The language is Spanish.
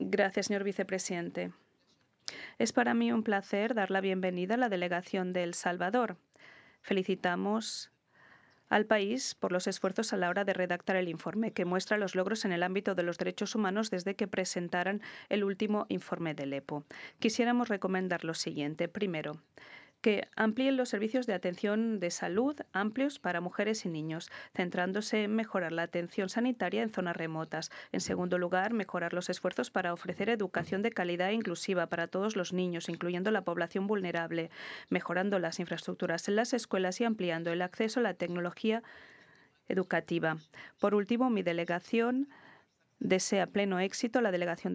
Gracias, señor vicepresidente. Es para mí un placer dar la bienvenida a la delegación de El Salvador. Felicitamos al país por los esfuerzos a la hora de redactar el informe, que muestra los logros en el ámbito de los derechos humanos desde que presentaran el último informe del EPO. Quisiéramos recomendar lo siguiente. Primero, que amplíen los servicios de atención de salud amplios para mujeres y niños, centrándose en mejorar la atención sanitaria en zonas remotas. En segundo lugar, mejorar los esfuerzos para ofrecer educación de calidad e inclusiva para todos los niños, incluyendo la población vulnerable, mejorando las infraestructuras en las escuelas y ampliando el acceso a la tecnología educativa. Por último, mi delegación desea pleno éxito a la delegación